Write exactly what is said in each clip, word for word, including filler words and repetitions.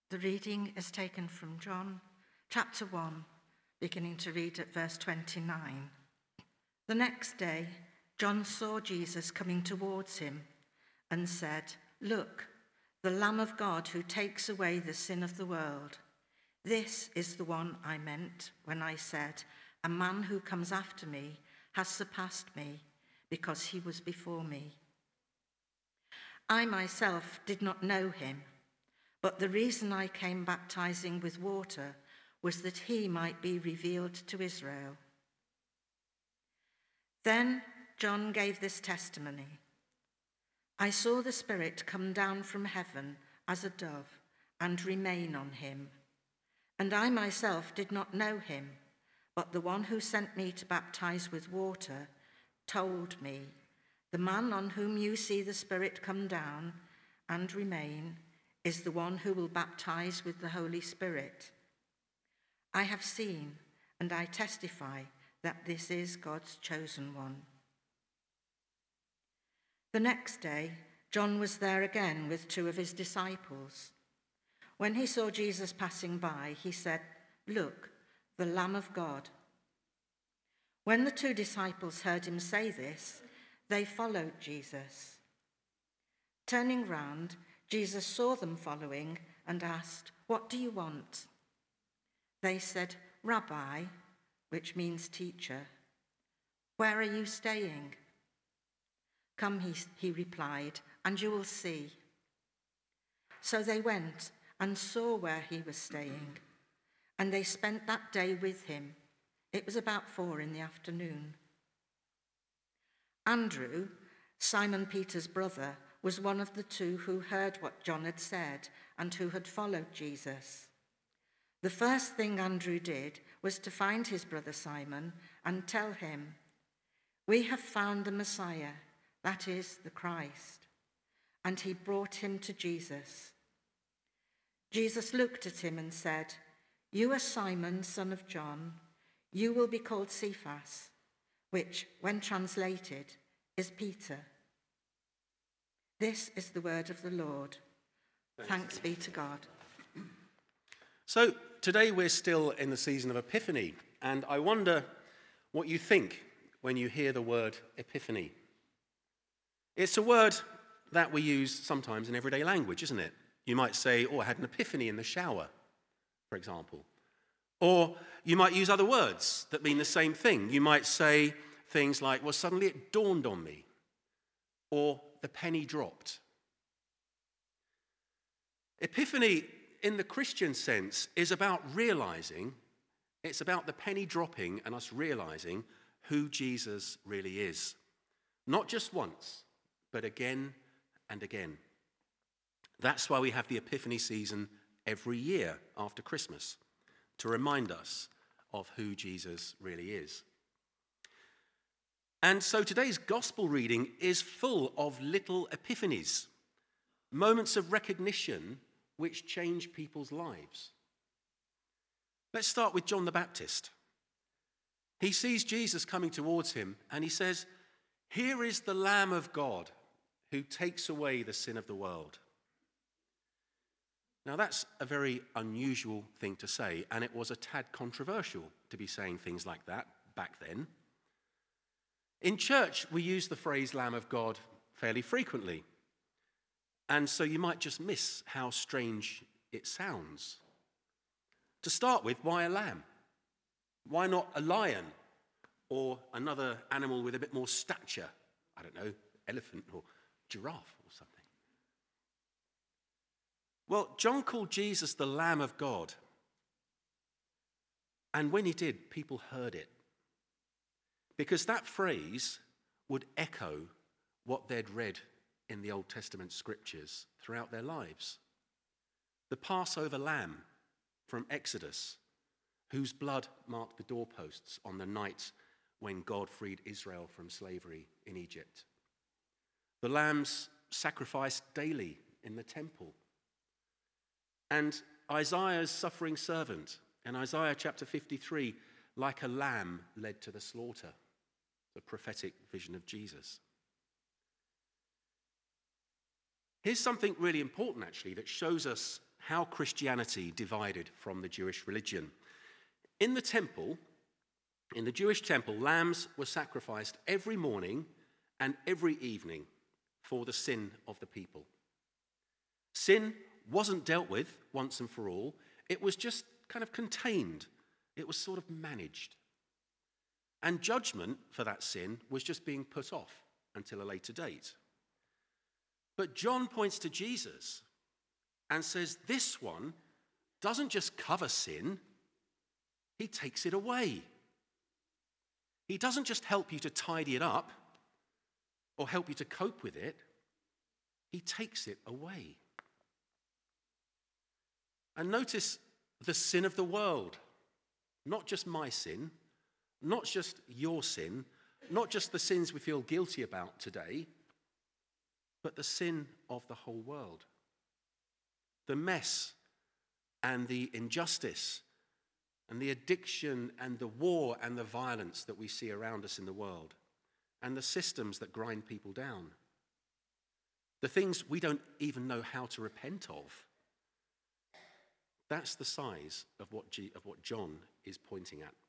The reading is taken from John chapter one, beginning to read at verse twenty-nine. The next day, John saw Jesus coming towards him and said, "Look, the Lamb of God who takes away the sin of the world. This is the one I meant when I said, a man who comes after me has surpassed me because he was before me. I myself did not know him, but the reason I came baptizing with water was that he might be revealed to Israel." Then John gave this testimony: "I saw the Spirit come down from heaven as a dove and remain on him. And I myself did not know him, but the one who sent me to baptize with water told me, 'The man on whom you see the Spirit come down and remain is the one who will baptize with the Holy Spirit.' I have seen and I testify that this is God's chosen one." The next day, John was there again with two of his disciples. When he saw Jesus passing by, he said, "Look, the Lamb of God." When the two disciples heard him say this, they followed Jesus. Turning round, Jesus saw them following and asked, "What do you want?" They said, "Rabbi," which means teacher, "where are you staying?" "Come," he, he replied, "and you will see." So they went and saw where he was staying, and they spent that day with him. It was about four in the afternoon. Andrew, Simon Peter's brother, was one of the two who heard what John had said and who had followed Jesus. The first thing Andrew did was to find his brother Simon and tell him, "We have found the Messiah, that is, the Christ." And he brought him to Jesus. Jesus looked at him and said, "You are Simon, son of John. You will be called Cephas," which, when translated, is Peter. This is the word of the Lord. Thanks be to God. So today we're still in the season of Epiphany, and I wonder what you think when you hear the word Epiphany. It's a word that we use sometimes in everyday language, isn't it? You might say, "Oh, I had an epiphany in the shower," for example. Or you might use other words that mean the same thing. You might say things like, "Well, suddenly it dawned on me," or "the penny dropped." Epiphany, in the Christian sense, is about realizing, it's about the penny dropping and us realizing who Jesus really is. Not just once, but again and again. That's why we have the Epiphany season every year after Christmas, to remind us of who Jesus really is. And so today's gospel reading is full of little epiphanies, moments of recognition which change people's lives. Let's start with John the Baptist. He sees Jesus coming towards him and he says, "Here is the Lamb of God who takes away the sin of the world." Now that's a very unusual thing to say, and it was a tad controversial to be saying things like that back then. In church, we use the phrase Lamb of God fairly frequently, and so you might just miss how strange it sounds. To start with, why a lamb? Why not a lion or another animal with a bit more stature? I don't know, elephant or giraffe or something. Well, John called Jesus the Lamb of God. And when he did, people heard it. Because that phrase would echo what they'd read in the Old Testament scriptures throughout their lives. The Passover lamb from Exodus, whose blood marked the doorposts on the night when God freed Israel from slavery in Egypt. The lambs sacrificed daily in the temple. And Isaiah's suffering servant in Isaiah chapter fifty-three, like a lamb led to the slaughter, the prophetic vision of Jesus. Here's something really important, actually, that shows us how Christianity divided from the Jewish religion. In the temple, in the Jewish temple, lambs were sacrificed every morning and every evening for the sin of the people. Sin wasn't dealt with once and for all. It was just kind of contained. It was sort of managed. And judgment for that sin was just being put off until a later date. But John points to Jesus and says this one doesn't just cover sin, he takes it away. He doesn't just help you to tidy it up or help you to cope with it, he takes it away. And notice the sin of the world, not just my sin, not just your sin, not just the sins we feel guilty about today, but the sin of the whole world. The mess and the injustice and the addiction and the war and the violence that we see around us in the world, and the systems that grind people down. The things we don't even know how to repent of. That's the size of what, G- of what John is pointing at.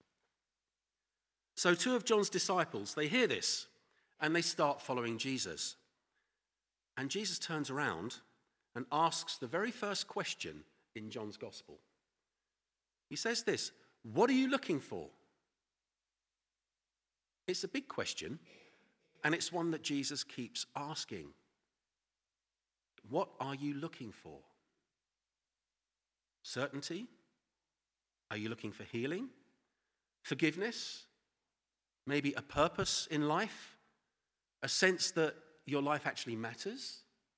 So two of John's disciples, they hear this and they start following Jesus. And Jesus turns around and asks the very first question in John's gospel. He says this, "What are you looking for?" It's a big question, and it's one that Jesus keeps asking. What are you looking for? Certainty? Are you looking for healing? Forgiveness? Maybe a purpose in life? A sense that your life actually matters?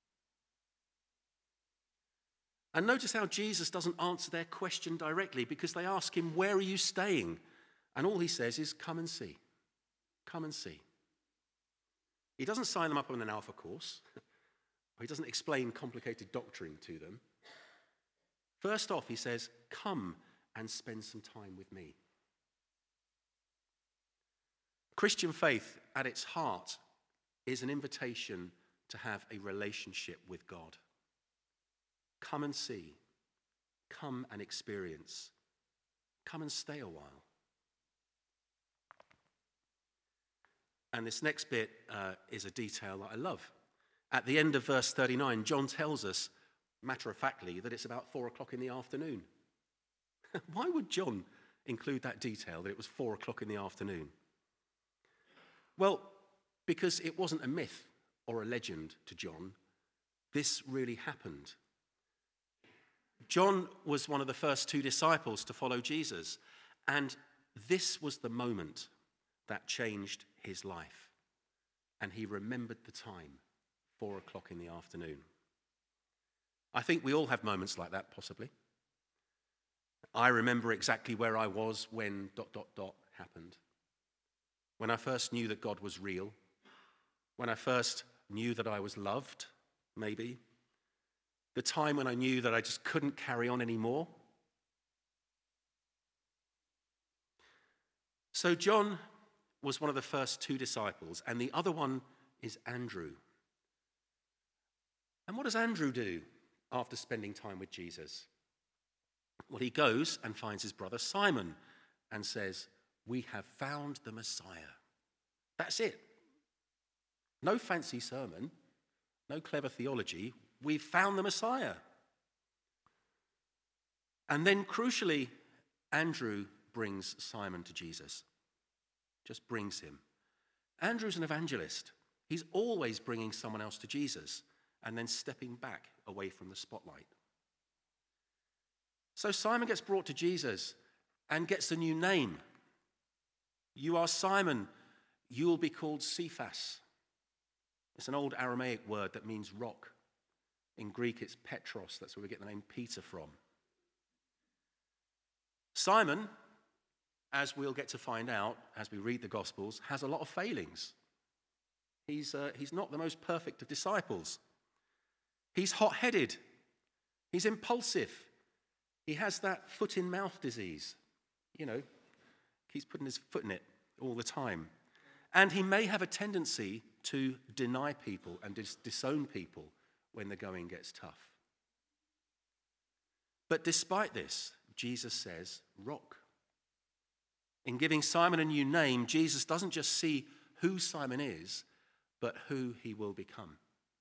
And notice how Jesus doesn't answer their question directly, because they ask him, "Where are you staying?" And all he says is, "Come and see. Come and see." He doesn't sign them up on an Alpha course. Or he doesn't explain complicated doctrine to them. First off, he says, "Come and spend some time with me." Christian faith, at its heart, is an invitation to have a relationship with God. Come and see. Come and experience. Come and stay a while. And this next bit uh, is a detail that I love. At the end of verse thirty-nine, John tells us, matter-of-factly, that it's about four o'clock in the afternoon. Why would John include that detail, that it was four o'clock in the afternoon? Well, because it wasn't a myth or a legend to John. This really happened. John was one of the first two disciples to follow Jesus, and this was the moment that changed his life. And he remembered the time, four o'clock in the afternoon. I think we all have moments like that, possibly. I remember exactly where I was when dot, dot, dot happened. When I first knew that God was real. When I first knew that I was loved, maybe. The time when I knew that I just couldn't carry on anymore. So John was one of the first two disciples, and the other one is Andrew. And what does Andrew do after spending time with Jesus? Well, he goes and finds his brother Simon and says, "We have found the Messiah." That's it. No fancy sermon, no clever theology. We've found the Messiah. And then, crucially, Andrew brings Simon to Jesus. Just brings him. Andrew's an evangelist. He's always bringing someone else to Jesus and then stepping back away from the spotlight. So Simon gets brought to Jesus and gets a new name. "You are Simon, you will be called Cephas." It's an old Aramaic word that means rock. In Greek, it's Petros. That's where we get the name Peter from. Simon, as we'll get to find out as we read the Gospels, has a lot of failings. He's, uh, he's not the most perfect of disciples. He's hot-headed. He's impulsive. He has that foot-in-mouth disease. You know, keeps putting his foot in it all the time. And he may have a tendency to deny people and dis- disown people when the going gets tough. But despite this, Jesus says, rock. In giving Simon a new name, Jesus doesn't just see who Simon is, but who he will become.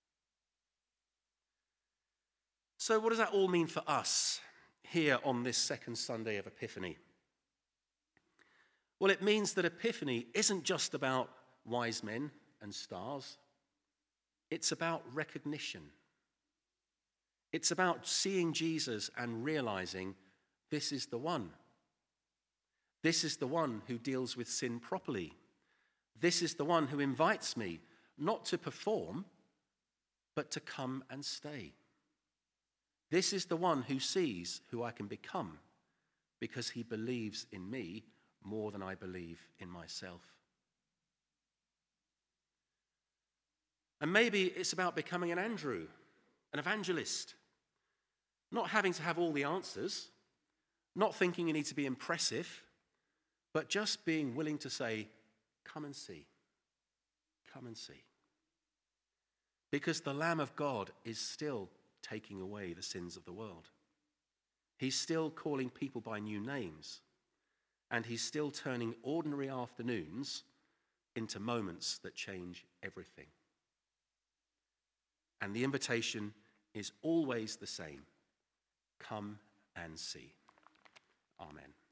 So what does that all mean for us here on this second Sunday of Epiphany? Well, it means that Epiphany isn't just about wise men and stars. It's about recognition. It's about seeing Jesus and realizing this is the one. This is the one who deals with sin properly. This is the one who invites me not to perform, but to come and stay. This is the one who sees who I can become because he believes in me more than I believe in myself. And maybe it's about becoming an Andrew, an evangelist, not having to have all the answers, not thinking you need to be impressive, but just being willing to say, come and see, come and see. Because the Lamb of God is still taking away the sins of the world. He's still calling people by new names, and he's still turning ordinary afternoons into moments that change everything. And the invitation is always the same. Come and see. Amen.